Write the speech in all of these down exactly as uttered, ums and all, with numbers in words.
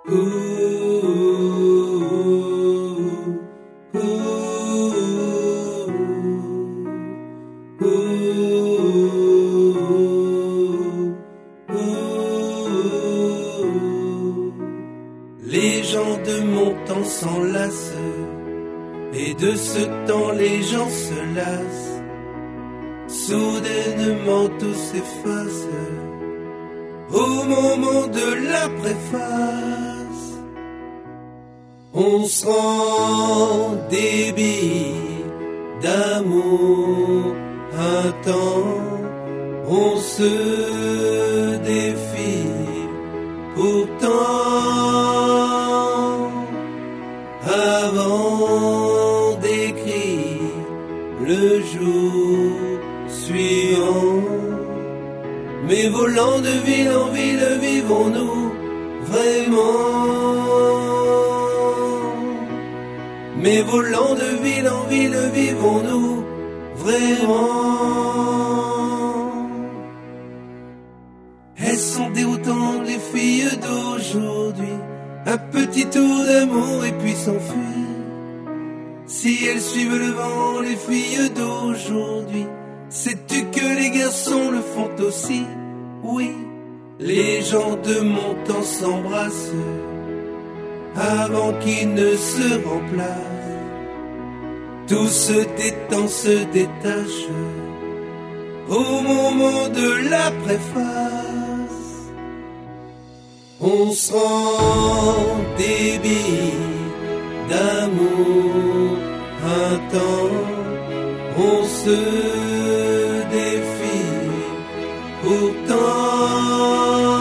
Ouh, ouh, ouh, ouh. Les gens de mon temps s'enlacent, et de ce temps les gens se lassent. Soudainement tout s'efface au moment de la préface. On se rend débit d'amour un temps, on se défie pourtant avant d'écrire le jour suivant. Mais volant de ville en ville, vivons-nous vraiment? Mais volant de ville en ville, vivons-nous vraiment? Elles sont déroutantes, les filles d'aujourd'hui. Un petit tour d'amour et puis s'enfuir. Si elles suivent le vent, les filles d'aujourd'hui, sais-tu que les garçons le font aussi? Oui, les gens de mon temps s'embrassent avant qu'ils ne se remplacent. Tout se détend, se détache au moment de la préface. On se rend débit d'amour un temps, on se défie pourtant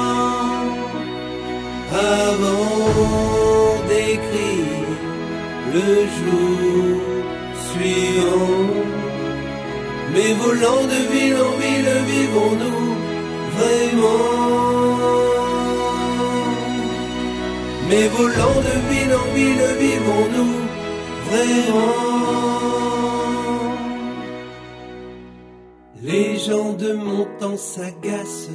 avant d'écrire le jour suivant. Mais volant de ville en ville, vivons-nous vraiment? Mais volant de ville en ville, vivons-nous vraiment? Les gens de mon temps s'agacent,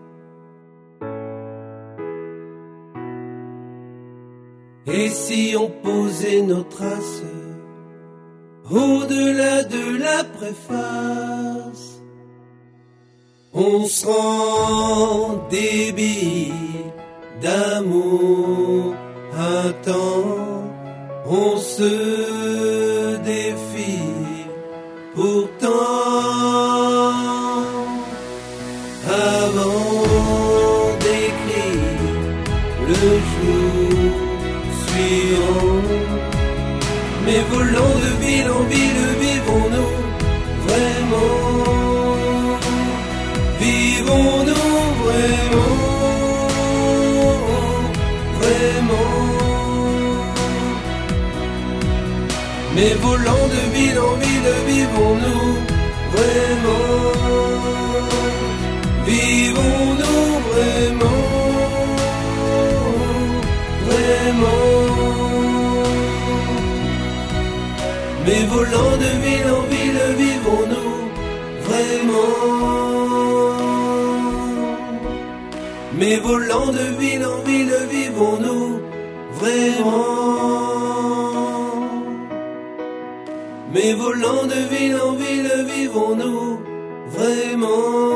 et si on posait nos traces au-delà de la préface, on se rend débit d'amour un temps, on se défie pourtant avant d'écrire le jour suivant. Mais volant de ville en ville, vivons-nous vraiment? Vivons-nous vraiment? Vraiment? Mais volant de ville en ville, vivons-nous vraiment? Vivons-nous vraiment? Vraiment? Mais volant de ville en ville, vivons-nous vraiment? Mais volant de ville en ville, vivons-nous vraiment? Mais volant de ville en ville, vivons-nous vraiment?